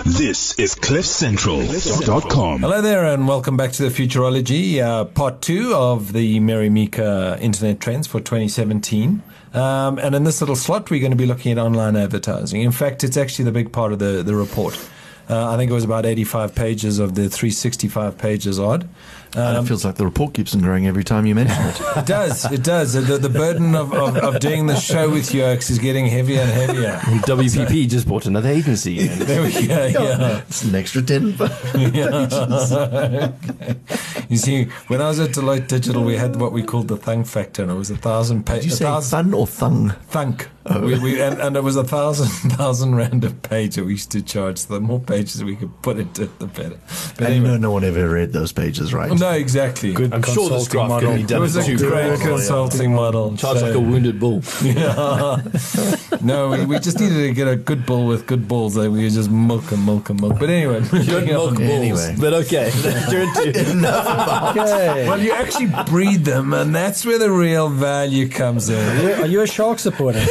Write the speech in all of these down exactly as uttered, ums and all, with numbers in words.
This is cliff central dot com. Hello there and welcome back to the Futurology, uh, part two of the Mary Meeker Internet Trends for twenty seventeen. Um, and in this little slot, we're going to be looking at online advertising. In fact, it's actually the big part of the, the report. Uh, I think it was about eighty-five pages of the three hundred sixty-five pages odd. Um, and it feels like the report keeps on growing every time you mention it. It does, it does. The, the burden of, of, of doing the show with you, Oaks, is getting heavier and heavier. W P P so, just bought another agency. There we go, yeah. It's an extra ten pages. Okay. You see, when I was at Deloitte Digital, we had what we called the thunk factor, and it was a thousand pages. Did you say thun or thung? Thunk. Oh. We, we, and, and it was a thousand, thousand rand a page that we used to charge. So the more pages we could put into it, the better. But and anyway. no, no one ever read those pages, right? No, exactly. Good I'm sure this graph model. can be done. It was a great consulting model. Charge so. like a wounded bull. Yeah. No, we, we just needed to get a good bull with good bulls. Like we were just milk and milk and milk. But anyway, good milk bulls. Anyway. But okay, okay. Well, you actually breed them, and that's where the real value comes in. Are you, are you a Shark supporter?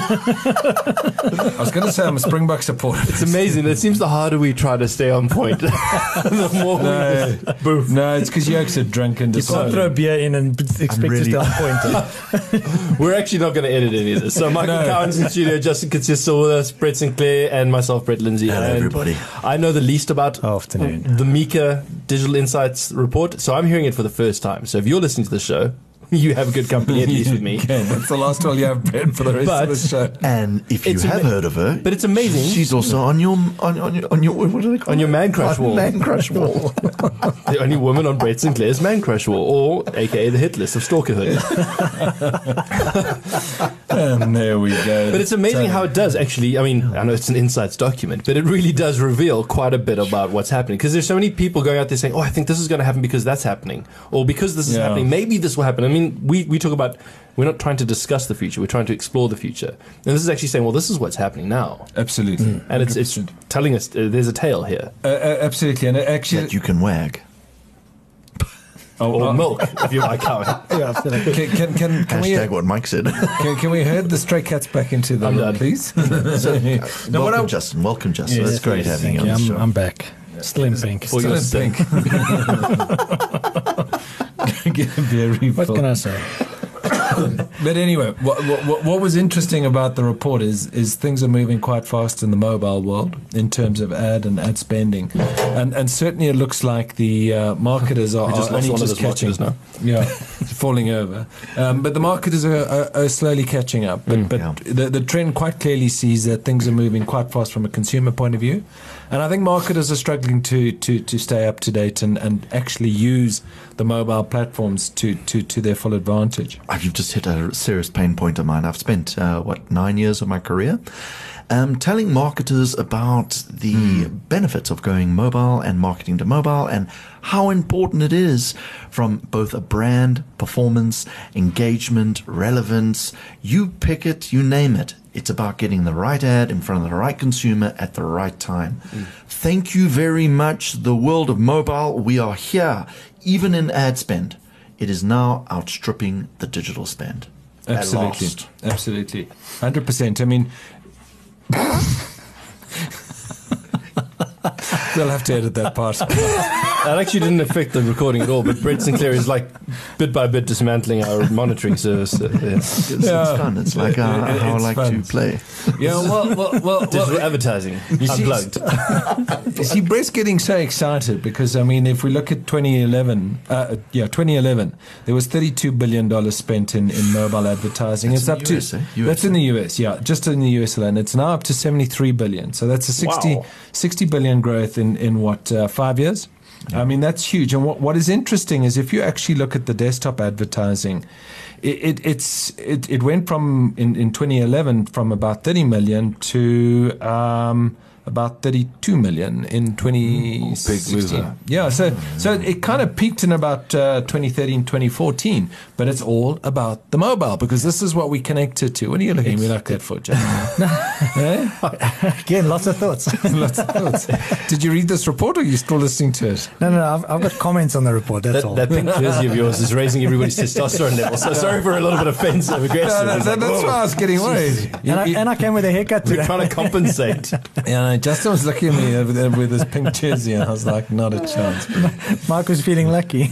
I was going to say I'm a Springbok supporter. It's amazing. It seems the harder we try to stay on point, the more no, we boof. No, it's because Yokes are drunk and you can't throw beer in and expect really to stay on point. We're actually not going to edit any of this. So Michael no. Cowan's in studio, Justin Consisto with us, Brett Sinclair, and myself, Brett Lindsay. Hello, and everybody. I know the least about Afternoon. the Meeker Digital Insights report, so I'm hearing it for the first time. So if you're listening to the show, you have good company, at least with me. Okay, that's the last one you have, Brett, for the rest but, of the show. And if you it's have ama- heard of her, but it's amazing. She's also on your on, on your on your what do they call on it? your man crush wall. Man crush wall. The only woman on Brett Sinclair's man crush wall, or A K A the hit list of stalkerhood. And there we go. But it's amazing how it does actually. I mean, I know it's an insights document, but it really does reveal quite a bit about what's happening. Because there's so many people going out there saying, "Oh, I think this is going to happen because that's happening," or because this is yeah. happening, maybe this will happen. I mean, we we talk about. We're not trying to discuss the future. We're trying to explore the future. And this is actually saying, well, this is what's happening now. Absolutely. Mm. And it's, it's telling us uh, there's a tale here. Uh, uh, absolutely. And actually, that you can wag. Oh, or uh, milk, if you like how. Yeah, absolutely. Can, can, can, can Hashtag we, what Mike said. Can, can we herd the stray cats back into the room, please? so, uh, no, welcome, I, Justin. Welcome, Justin. Yes, It's great yes, having you on I'm, the show. I'm back. Yeah. Still in pink. Still in pink. Get a beer refill. What can I say? But anyway, what, what, what was interesting about the report is is things are moving quite fast in the mobile world in terms of ad and ad spending, and and certainly it looks like the uh, marketers are, just are only one just catching now. Yeah, falling over. Um, but the marketers are, are, are slowly catching up. But, mm, but yeah. the the trend quite clearly sees that things are moving quite fast from a consumer point of view. And I think marketers are struggling to, to, to stay up to date and, and actually use the mobile platforms to, to, to their full advantage. You've just hit a serious pain point of mine. I've spent, uh, what, nine years of my career um, telling marketers about the mm. benefits of going mobile and marketing to mobile and how important it is from both a brand, performance, engagement, relevance. You pick it, you name it. It's about getting the right ad in front of the right consumer at the right time. Mm. Thank you very much, the world of mobile. We are here, even in ad spend. It is now outstripping the digital spend. Absolutely. Absolutely. one hundred percent. I mean, they'll have to edit that part. That actually didn't affect the recording at all, but Brett Sinclair is like bit by bit dismantling our monitoring service. Uh, yeah. It's, it's yeah. fun. It's like uh, it, how I like fun. to play. Yeah, well, well, well, digital well advertising. You unplugged. See, see, Brett's getting so excited because I mean, if we look at twenty eleven, uh, yeah, twenty eleven, there was thirty-two billion dollars spent in, in mobile advertising. That's it's up to U S, eh? U S, that's in the U S, yeah, just in the U S alone. It's now up to seventy-three billion. So that's a sixty, wow. sixty billion growth in in what uh, five years. I mean, that's huge. And what, what is interesting is if you actually look at the desktop advertising, it, it, it's, it, it went from, in, in twenty eleven, from about thirty million to um, about thirty-two million in twenty sixteen. Big yeah, so so it kind of peaked in about uh, twenty thirteen, twenty fourteen, but it's all about the mobile because this is what we connected to. What are you looking at me like that for, Jack? eh? Again, lots of thoughts. Lots of thoughts. Did you read this report or are you still listening to it? No, no, no I've, I've got comments on the report, that's that, all. That pink jersey of yours is raising everybody's testosterone levels. So sorry for a little bit offensive, aggressive. No, no, that, like, that's why I was getting worried. And I, and I came with a haircut today. We're trying to compensate. Yeah, No, Justin was looking at me over there with his pink jersey, and I was like, not a chance. Mark was feeling lucky.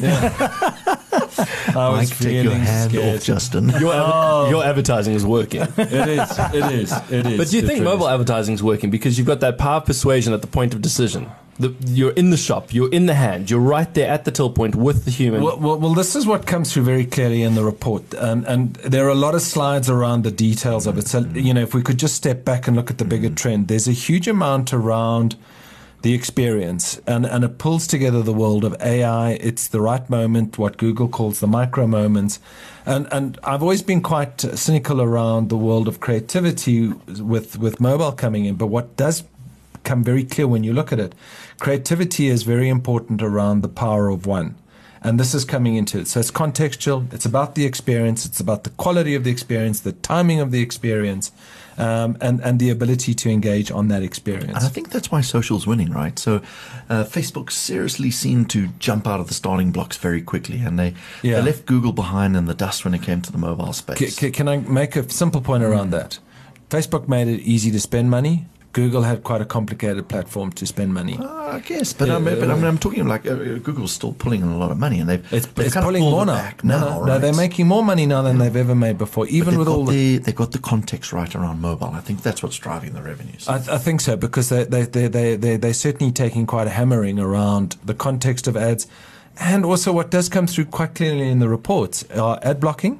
I was Mike, take your feeling hand scared. off, Justin. Your, adver- your advertising is working. It is. It is. It is. But do you It think really mobile is. advertising is working because you've got that power of persuasion at the point of decision? The, you're in the shop, you're in the hand, you're right there at the till point with the human. Well, well, well, this is what comes through very clearly in the report, um, and there are a lot of slides around the details of it. So, you know, if we could just step back and look at the bigger trend, there's a huge amount around the experience, and, and it pulls together the world of A I. It's the right moment, what Google calls the micro moments. And, and I've always been quite cynical around the world of creativity with, with mobile coming in, but what does come very clear when you look at it, creativity is very important around the power of one. And this is coming into it. So it's contextual. It's about the experience. It's about the quality of the experience, the timing of the experience, um, and, and the ability to engage on that experience. And I think that's why social's winning, right? So uh, Facebook seriously seemed to jump out of the starting blocks very quickly, and they, Yeah. they left Google behind in the dust when it came to the mobile C- space. c- can I make a simple point around that? Facebook made it easy to spend money. Google had quite a complicated platform to spend money. Uh, I guess, but, Yeah, I mean, but I uh, mean, I'm talking like uh, Google's still pulling in a lot of money, and they've It's, they've it's kind of pulling pulled more it now. back No, now, no, right? no, they're making more money now than they've ever made before, But even they've with got all the. the they got the context right around mobile. I think that's what's driving the revenues. I, I think so, because they, they, they, they, they, they're certainly taking quite a hammering around the context of ads. And also, what does come through quite clearly in the reports are ad blocking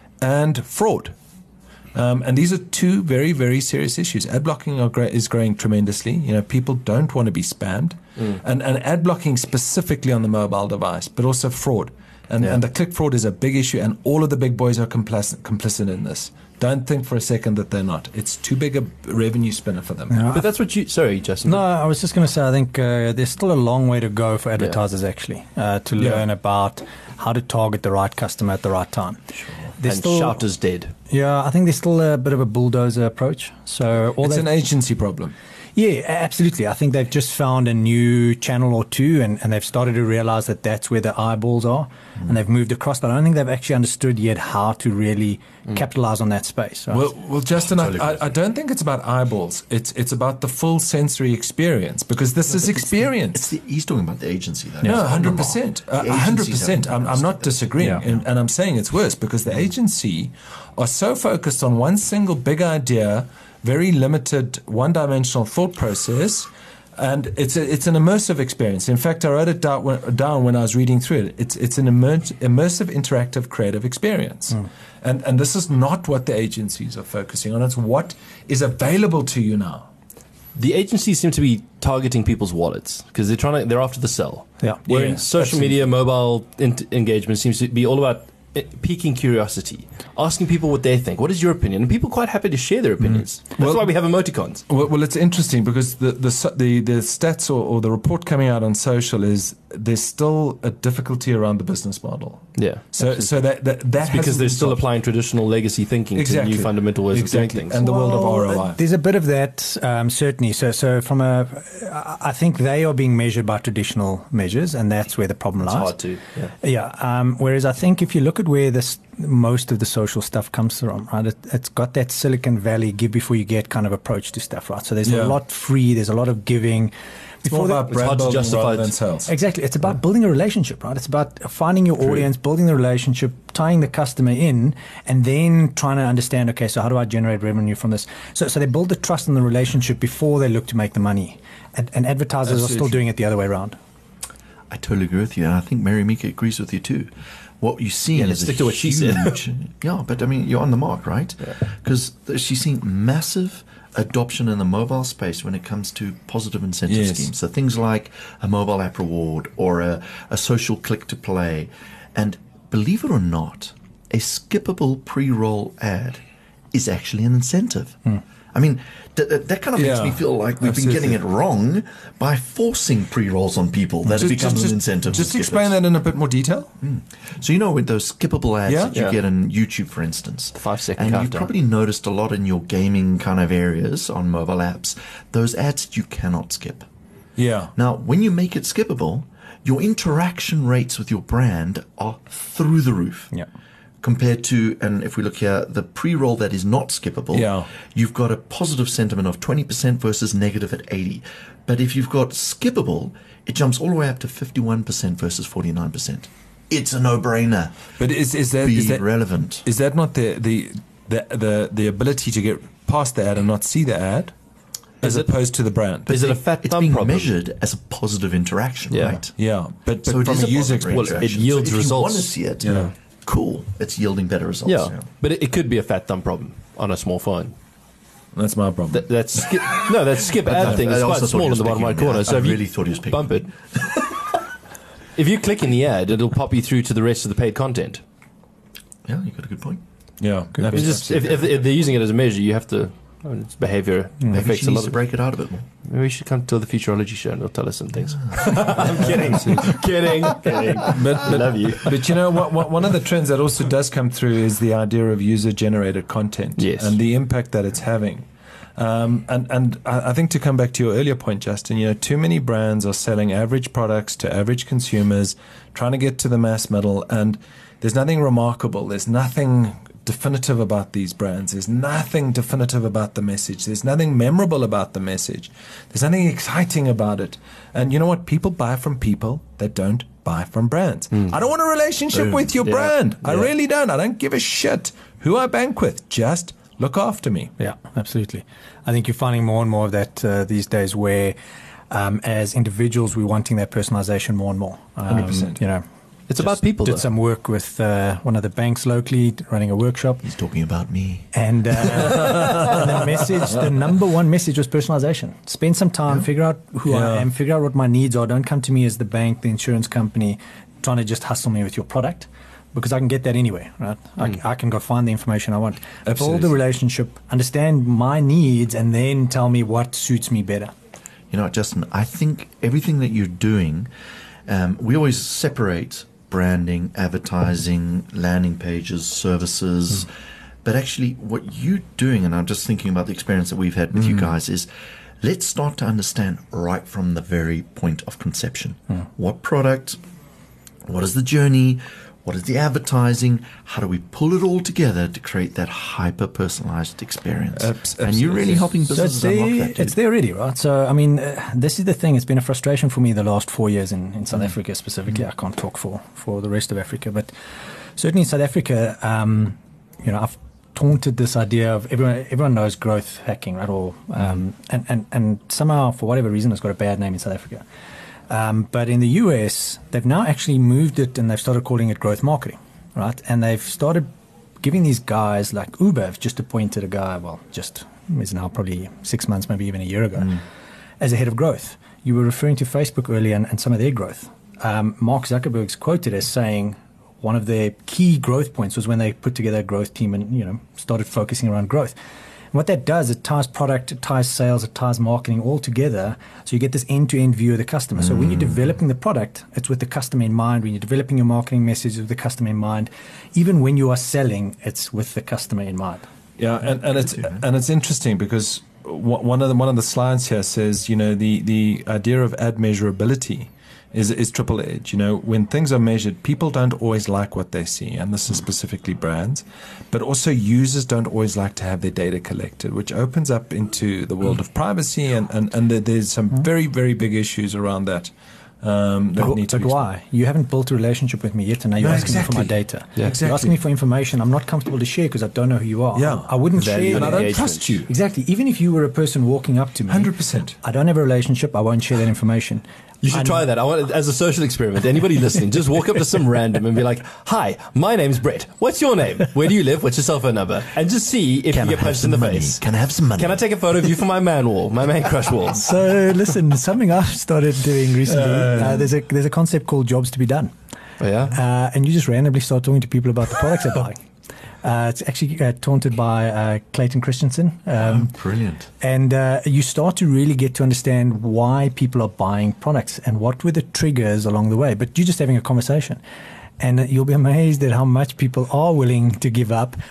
and fraud. Um, and these are two very, very serious issues. Ad blocking are gra- is growing tremendously. You know, people don't want to be spammed. Mm. And, and ad blocking specifically on the mobile device, but also fraud. And, Yeah. and the click fraud is a big issue, and all of the big boys are complicit, complicit in this. Don't think for a second that they're not. It's too big a revenue spinner for them. Yeah. But that's what you. Sorry, Justin. No, I was just going to say, I think uh, there's still a long way to go for advertisers, actually, uh, to Yeah. learn about how to target the right customer at the right time. There's And still, shout is dead. yeah, I think there's still a bit of a bulldozer approach. So all It's that, an agency problem. yeah, a- absolutely. I think they've just found a new channel or two, and, and they've started to realize that that's where the eyeballs are, mm. and they've moved across. But I don't think they've actually understood yet how to really mm. capitalize on that space. Right? Well, well, Justin, Totally I, agree. I, I don't think it's about eyeballs. It's it's about the full sensory experience, because this is experience. It's the, he's talking about the agency, though. No, It's not hundred the percent, market. The hundred agencies percent. haven't I'm I'm not understood this. disagreeing, Yeah. and, and I'm saying it's worse because the agency are so focused on one single big idea, very limited, one-dimensional thought process, and it's a, it's an immersive experience. In fact, I wrote it down when, down when I was reading through it. It's it's an immer- immersive, interactive, creative experience, Mm. and and this is not what the agencies are focusing on. It's what is available to you now. The agencies seem to be targeting people's wallets because they're trying to. They're after the sell. Yeah. Where Yeah, social absolutely. media, mobile in- engagement seems to be all about uh, piquing curiosity, asking people what they think. What is your opinion? And people are quite happy to share their opinions. That's Well- why we have emoticons. Well, well, it's interesting because the the so- the, the stats or, or the report coming out on social is there's still a difficulty around the business model. Yeah. So so that that, that It's because hasn't they're been still solved. applying traditional legacy thinking Exactly. to new fundamental ways Exactly. of doing things. And the world of Well, R O I. uh, There's a bit of that, um, certainly. So, so from a, I I think they are being measured by traditional measures, and that's where the problem it's lies. hard to. Yeah. Yeah. Um, whereas I think if you look at where this most of the social stuff comes from, right, it, it's got that Silicon Valley give before you get kind of approach to stuff, right? So there's Yeah. a lot free. There's a lot of giving. It's more the- about It's brand hard to building justify rather it. than sales. Exactly. It's about building a relationship, right? It's about finding your audience, building the relationship, tying the customer in, and then trying to understand, okay, so how do I generate revenue from this? So, so they build the trust in the relationship before they look to make the money. And, and advertisers are still Absolutely. doing it the other way around. I totally agree with you, and I think Mary Mika agrees with you too. What you're seeing Yeah, is let's a stick to what she said. huge, yeah, but I mean, you're on the mark, right? Because she's seeing massive adoption in the mobile space when it comes to positive incentive Yes. schemes. So things like a mobile app reward or a, a social click to play. And believe it or not, a skippable pre-roll ad is actually an incentive. I mean, th- th- that kind of makes Yeah, me feel like we've been getting absolutely. it wrong by forcing pre-rolls on people. That it becomes an incentive. Just to skip explain it. that in a bit more detail. So you know with those skippable ads Yeah. that you Yeah. get on YouTube, for instance, The five-second and you've countdown. probably noticed a lot in your gaming kind of areas on mobile apps, those ads that you cannot skip. Yeah. Now, when you make it skippable, your interaction rates with your brand are through the roof. Yeah. compared to, and if we look here, the pre-roll that is not skippable, Yeah. you've got a positive sentiment of twenty percent versus negative at eighty. But if you've got skippable, it jumps all the way up to fifty-one percent versus forty-nine percent. It's a no-brainer. But is is that Be is that relevant. is that not the the the the, the ability to get past the ad and not see the ad, as Is it- opposed to the brand? Is it a fat It's thumb being problem? measured as a positive interaction, Yeah. right? Yeah, but, but So it from is a user positive experience. Well, it interaction. yields so if results. you want to see it, Yeah. cool. It's yielding better results. Yeah, but it, it could be a fat thumb problem on a small phone. That's my problem. That, that skip, no, that skip ad I- thing I is also quite thought small he in was the bottom picking right on me. corner. I- So I if you really thought he was picking bump on it, if you click in the ad, it'll pop you through to the rest of the paid content. Yeah, you got a good point. yeah, It's just, if, if, if they're using it as a measure, you have to. I mean, it's behavior Maybe affects she a needs lot. to Of, break it out a bit more. maybe we should come to the Futurology show and they'll tell us some things. I'm kidding, kidding, kidding. But, I but, love you. but you know what, what? One of the trends that also does come through is the idea of user-generated content Yes. and the impact that it's having. Um, and and I, I think to come back to your earlier point, Justin, you know, too many brands are selling average products to average consumers, trying to get to the mass middle, and there's nothing remarkable. There's nothing definitive about these brands. There's nothing definitive about the message. There's nothing memorable about the message. There's nothing exciting about it. And you know what? People buy from people that don't buy from brands. I don't want a relationship Boom. with your Yeah. brand. I Yeah. really don't. I don't give a shit who I bank with. Just look after me. Yeah, absolutely. I think you're finding more and more of that uh, these days where um, as individuals, we're wanting that personalization more and more. Um, one hundred percent. You know, It's about just people, Did though. some work with uh, one of the banks locally running a workshop. He's talking about me. And, uh, and the message, the number one message was personalization. Spend some time, figure out who Yeah. I am, figure out what my needs are. Don't come to me as the bank, the insurance company, trying to just hustle me with your product, because I can get that anyway, right? I, I can go find the information I want. Build Absolutely. the relationship, understand my needs, and then tell me what suits me better. You know, Justin, I think everything that you're doing, um, we always separate branding, advertising, landing pages, services. But actually, what you're doing, and I'm just thinking about the experience that we've had with you guys, is let's start to understand right from the very point of conception. What product? What is the journey? What is the advertising? How do we pull it all together to create that hyper-personalized experience? Abs- and you're really absolutely. helping So it's businesses unlock there, that. dude. it's there already, right? So, I mean, uh, this is the thing. It's been a frustration for me the last four years in, in South Africa specifically. I can't talk for, for the rest of Africa, but certainly in South Africa, um, you know, I've taunted this idea of everyone, everyone knows growth hacking, right? Or, um, and, and, and somehow, for whatever reason, it's got a bad name in South Africa. Um, but in the U S, they've now actually moved it and they've started calling it growth marketing, right? And they've started giving these guys like Uber have just appointed a guy, well, just is now probably six months, maybe even a year ago, as a head of growth. You were referring to Facebook earlier and, and some of their growth. Um, Mark Zuckerberg's quoted as saying one of their key growth points was when they put together a growth team and, you know, started focusing around growth. And what that does, it ties product, it ties sales, it ties marketing all together. So you get this end-to-end view of the customer. So when you're developing the product, it's with the customer in mind. When you're developing your marketing message, with the customer in mind. Even when you are selling, it's with the customer in mind. Yeah, and, and it's and it's interesting because wh- one of the one of the slides here says, you know, the the idea of ad measurability is is triple edge. You know, when things are measured, people don't always like what they see, and this is specifically brands, but also users don't always like to have their data collected, which opens up into the world of privacy, and and and there- there's some very very big issues around that. Um, that But, need to but be why? You haven't built a relationship with me yet, and now you're No, asking me for my exactly. data. Yeah, You're exactly. asking me for information I'm not comfortable to share because I don't know who you are. Yeah. I wouldn't Value share. and I don't engagement. trust you. Exactly. Even if you were a person walking up to me, one hundred percent. I don't have a relationship. I won't share that information. You should I'm- try that. I want as a social experiment. Anybody listening, just walk up to some random and be like, "Hi, my name's Brett. What's your name? Where do you live? What's your cell phone number?" And just see if Can you I get have punched in some the money? face. Can I have some money? Can I take a photo of you for my man wall, my man crush wall? So listen, something I've started doing recently. Uh, there's a there's a concept called jobs to be done, Oh, yeah. uh, and you just randomly start talking to people about the products they're buying. Uh, it's actually uh, taunted by uh, Clayton Christensen. Um, Brilliant. And uh, you start to really get to understand why people are buying products and what were the triggers along the way. But you're just having a conversation. And uh, you'll be amazed at how much people are willing to give up.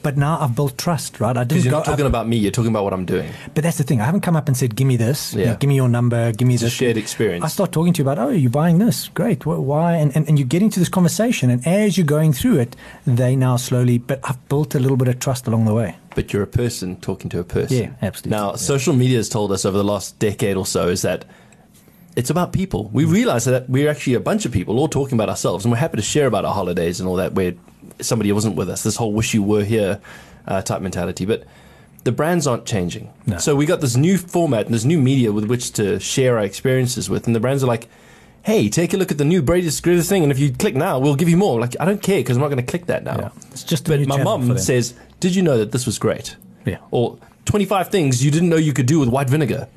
But now I've built trust, right? I Because didn't you're go not talking up, about me, you're talking about what I'm doing. but that's the thing. I haven't come up and said, "Give me this. you know, Yeah. give me your number. Give me It's a this." shared experience. I start talking to you about, "Oh, you're buying this. Great. Wh- Why?" And, and and you get into this conversation, and as you're going through it, they now slowly. But I've built a little bit of trust along the way. But you're a person talking to a person. Yeah, absolutely. Now, social media has told us over the last decade or so is that it's about people. We realize that we're actually a bunch of people all talking about ourselves, and we're happy to share about our holidays and all that where somebody wasn't with us, this whole wish you were here uh, type mentality. But the brands aren't changing. No. So we got this new format and this new media with which to share our experiences with, and the brands are like, hey, take a look at the new greatest, greatest thing, and if you click now, we'll give you more. Like, I don't care because I'm not going to click that now. Yeah. It's just a But new my channel for mum them. says, did you know that this was great? Yeah. Or twenty-five things you didn't know you could do with white vinegar.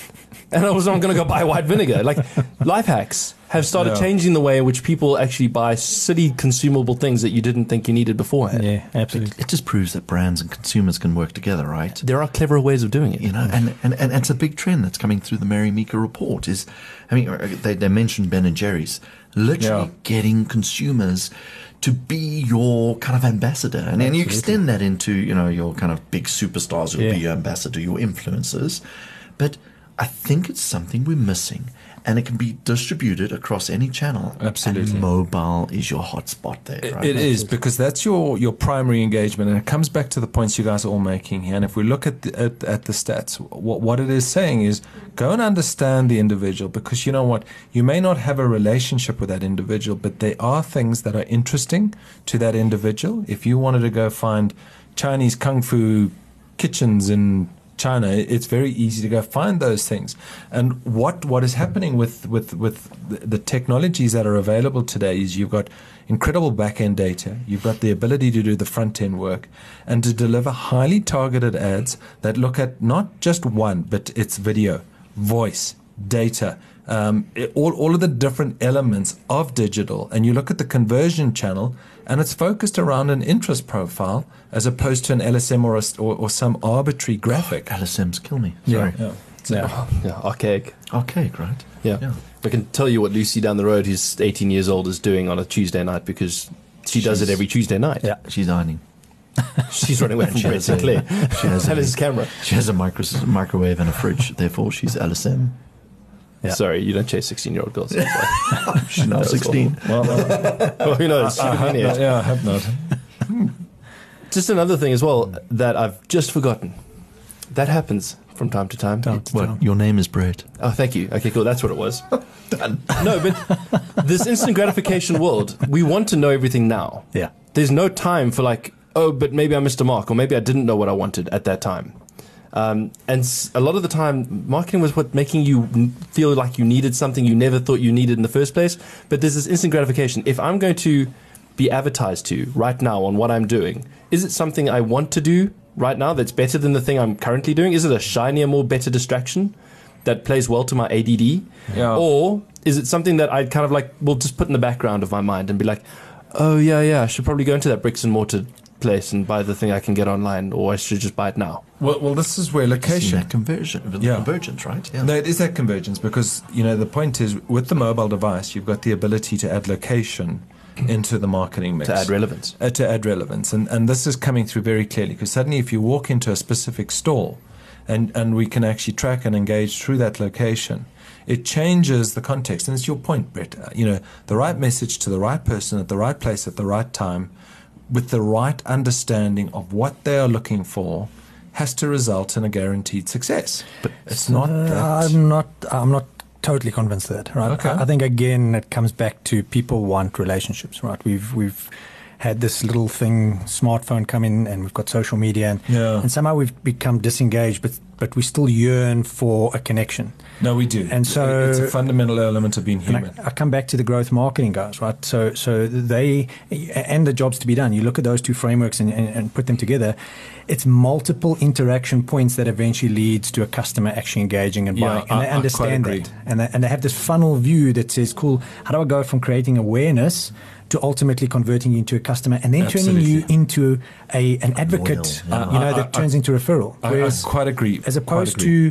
And I was not going to go buy white vinegar. Like, life hacks have started Yeah. changing the way in which people actually buy silly consumable things that you didn't think you needed beforehand. Yeah, absolutely. It just proves that brands and consumers can work together, right? There are cleverer ways of doing it. You know, and, and, and it's a big trend that's coming through the Mary Meeker report. Is, I mean, they, they mentioned Ben and Jerry's, literally Yeah. getting consumers to be your kind of ambassador, and then you extend that into, you know, your kind of big superstars who'll Yeah. be your ambassador, your influencers. But I think it's something we're missing, and it can be distributed across any channel. Absolutely. And mobile is your hotspot there, It- right? It is, because that's your, your primary engagement, and it comes back to the points you guys are all making here. And if we look at the, at, at the stats, what, what it is saying is go and understand the individual, because you know what? You may not have a relationship with that individual, but there are things that are interesting to that individual. If you wanted to go find Chinese kung fu kitchens in China, it's very easy to go find those things. And what what is happening with with with the, the technologies that are available today is you've got incredible back end data, you've got the ability to do the front end work, and to deliver highly targeted ads that look at not just one, but it's video, voice, data. Um, it, all, all of the different elements of digital, and you look at the conversion channel, and it's focused around an interest profile as opposed to an L S M or, a, or, or some arbitrary graphic. L S Ms kill me. Yeah, Sorry. yeah. So, Yeah. Yeah, archaic. Archaic, right? Yeah. Yeah. I can tell you what Lucy down the road, who's eighteen years old, is doing on a Tuesday night because she does it She's- every Tuesday night. Yeah. She's ironing. She's running away from She Brett has a- Sinclair. she has and a- his camera. She has a micro- microwave and a fridge, therefore she's L S M. Yeah. Sorry, you don't chase sixteen-year-old girls. She's now sixteen. well, well, Well, who knows? She I could be hope an not, age. yeah, I hope not. Just another thing as well that I've just forgotten. That happens from time to time. Time to What? time. Your name is Brett. Oh, thank you. Okay, cool. That's what it was. No, but this instant gratification world, we want to know everything now. Yeah. There's no time for like, oh, but maybe I missed a mark, or maybe I didn't know what I wanted at that time. Um, and s- a lot of the time, marketing was what making you n- feel like you needed something you never thought you needed in the first place. But there's this instant gratification. If I'm going to be advertised to right now on what I'm doing, is it something I want to do right now that's better than the thing I'm currently doing? Is it a shinier, more better distraction that plays well to my A D D? Yeah. Or is it something that I'd kind of like, will just put in the background of my mind and be like, oh, yeah, yeah, I should probably go into that bricks and mortar place and buy the thing I can get online, or I should just buy it now. Well, well, this is where See location. that conversion, Yeah. convergence, right? Yeah. No, it is that convergence, because you know the point is with the mobile device, you've got the ability to add location into the marketing mix To add relevance. uh, to add relevance, and and this is coming through very clearly, because suddenly if you walk into a specific store, and and we can actually track and engage through that location, it changes the context, and it's your point, Brett. Uh, you know, the right message to the right person at the right place at the right time, with the right understanding of what they are looking for, has to result in a guaranteed success. But it's not Uh, that. I'm not. I'm not totally convinced of that. Right. Okay. I, I think again it comes back to people want relationships. Right. We've we've had this little thing, smartphone come in, and we've got social media, and, Yeah. and somehow we've become disengaged, but but we still yearn for a connection. No, we do. And so- it's a fundamental element of being And human. I, I come back to the growth marketing guys, right? So, so they and the jobs to be done. You look at those two frameworks and, and, and put them together. It's multiple interaction points that eventually leads to a customer actually engaging and Yeah, buying, and I- they I understand quite agree. that, and they, and they have this funnel view that says, "Cool, how do I go from creating awareness to ultimately converting you into a customer, and then turning you Absolutely. into a an advocate, Loyal, yeah. you know, I- that I- turns into referral." I, I Whereas, quite agree. as Quite opposed agree. to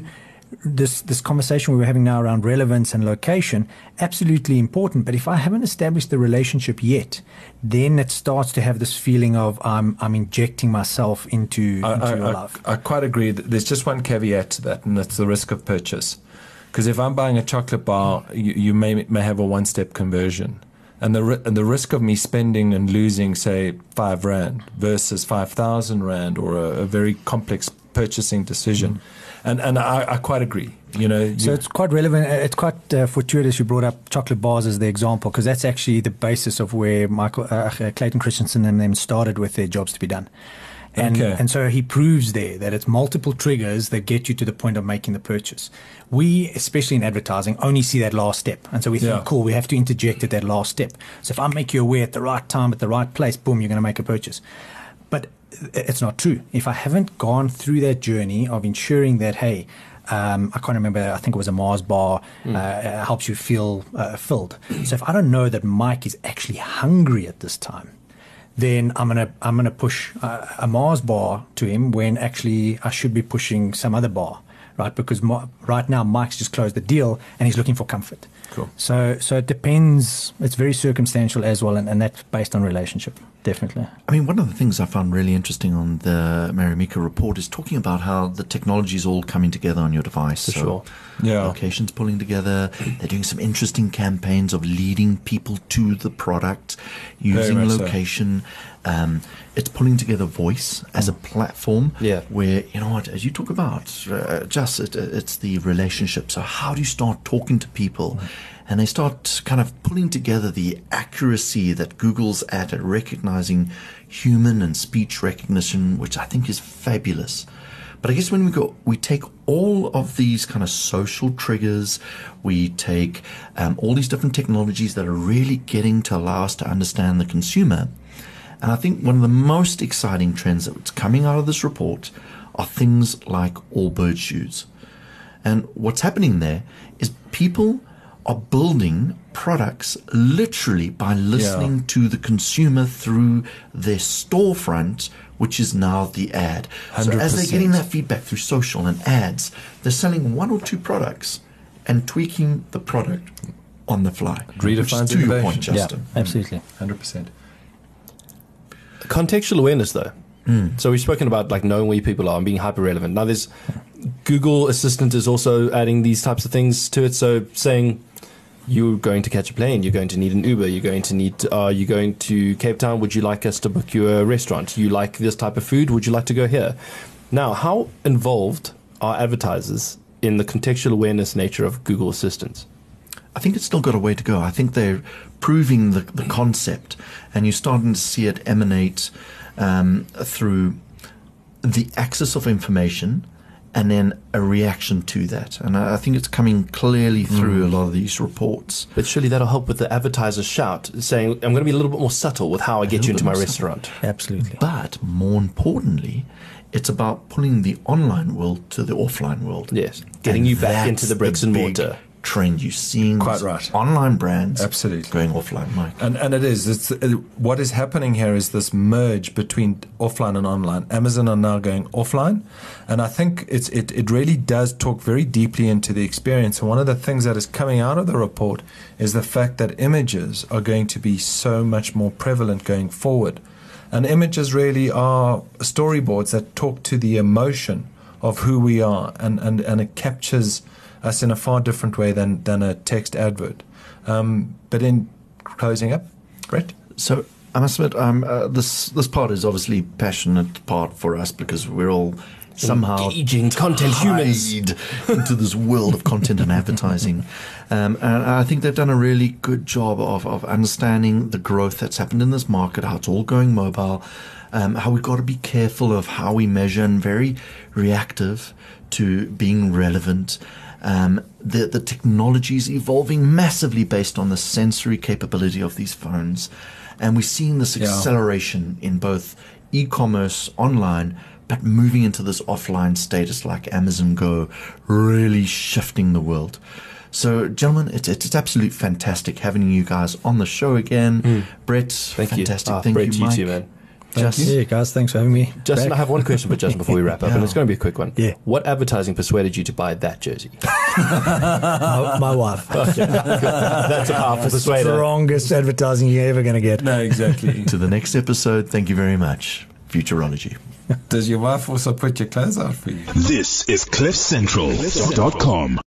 this this conversation we were having now around relevance and location, absolutely important. But if I haven't established the relationship yet, then it starts to have this feeling of I'm I'm injecting myself into, I, into I, your I, life. I quite agree. There's just one caveat to that, and that's the risk of purchase. Because if I'm buying a chocolate bar, you, you may may have a one-step conversion. And the ri- and the risk of me spending and losing, say, five rand versus five thousand rand, or a, a very complex purchasing decision, mm. and and I, I quite agree. You know, so you, it's quite relevant. It's quite uh, fortuitous you brought up chocolate bars as the example, because that's actually the basis of where Michael uh, Clayton Christensen and them started with their jobs to be done. And, okay. and so he proves there that it's multiple triggers that get you to the point of making the purchase. We, especially in advertising, only see that last step. And so we think, Yeah. cool, we have to interject at that last step. So if I make you aware at the right time, at the right place, boom, you're going to make a purchase. But it's not true. If I haven't gone through that journey of ensuring that, hey, Um, I can't remember, I think it was a Mars bar, mm. uh, helps you feel uh, filled. So if I don't know that Mike is actually hungry at this time, then I'm gonna I'm gonna push uh, a Mars bar to him when actually I should be pushing some other bar, right? Because Ma- right now Mike's just closed the deal and he's looking for comfort. Cool. So so it depends. It's very circumstantial as well, and, and that's based on relationship, definitely. I mean, one of the things I found really interesting on the Marimekko report is talking about how the technology is all coming together on your device. For so sure. Yeah. Locations pulling together. They're doing some interesting campaigns of leading people to the product using much so. location. Um, it's pulling together voice as a platform. Yeah. Where, you know what, as you talk about, uh, just it, it's the relationship. So how do you start talking to people? And they start kind of pulling together the accuracy that Google's at at recognizing human and speech recognition, which I think is fabulous. But I guess when we go, we take all of these kind of social triggers, we take um, all these different technologies that are really getting to allow us to understand the consumer. And I think one of the most exciting trends that's coming out of this report are things like Allbirds shoes. And what's happening there is people are building products literally by listening Yeah. to the consumer through their storefront, which is now the ad. So as they're getting that feedback through social and ads, they're selling one or two products and tweaking the product on the fly. Which is Redefines to your innovation. point, Justin. Yeah, absolutely. one hundred percent. Contextual awareness, though. Mm. So we've spoken about like knowing where people are and being hyper relevant. Now, there's Google Assistant is also adding these types of things to it. So saying you're going to catch a plane, you're going to need an Uber, you're going to need, to, uh, you're going to Cape Town. Would you like us to book you a restaurant? You like this type of food? Would you like to go here? Now, how involved are advertisers in the contextual awareness nature of Google Assistant? I think it's still got a way to go. I think they're proving the, the concept, and you're starting to see it emanate um, through the access of information and then a reaction to that. And I, I think it's coming clearly through mm. a lot of these reports. But surely that'll help with the advertiser's shout, saying, I'm going to be a little bit more subtle with how I get you into my restaurant. Absolutely. But more importantly, it's about pulling the online world to the offline world. Yes, getting And you back that's into the bricks the and big mortar. Trend you're seeing Quite these right. online brands Absolutely. going offline, Mike. And and it is. It's uh, what is happening here is this merge between offline and online. Amazon are now going offline, and I think it's it it really does talk very deeply into the experience. And one of the things that is coming out of the report is the fact that images are going to be so much more prevalent going forward. And images really are storyboards that talk to the emotion of who we are, and, and, and it captures us in a far different way than, than a text advert. Um, but in closing up, Brett? So I must admit, um, uh, this this part is obviously passionate part for us because we're all somehow Engaging content humans. tied into this world of content and advertising. Um, and I think they've done a really good job of, of understanding the growth that's happened in this market, how it's all going mobile, um, how we've got to be careful of how we measure and very reactive to being relevant. Um, the, the technology is evolving massively based on the sensory capability of these phones. And we're seeing this Yeah. acceleration in both e-commerce, online, but moving into this offline status like Amazon Go, really shifting the world. So, gentlemen, it's, it's, it's absolutely fantastic having you guys on the show again. Mm. Brett, Thank fantastic. you. Ah, Thank Brett, you, you Mike. too, man. Just Yeah, guys, thanks for having me. Justin, back. I have one question for Justin before we wrap up, Yeah. and it's going to be a quick one. Yeah. What advertising persuaded you to buy that jersey? my, my wife. Okay, good. That's a powerful persuader. Strongest advertising you're ever going to get. No, exactly. to the next episode. Thank you very much. Futurology. Does your wife also put your clothes out for you? This is cliff central dot com.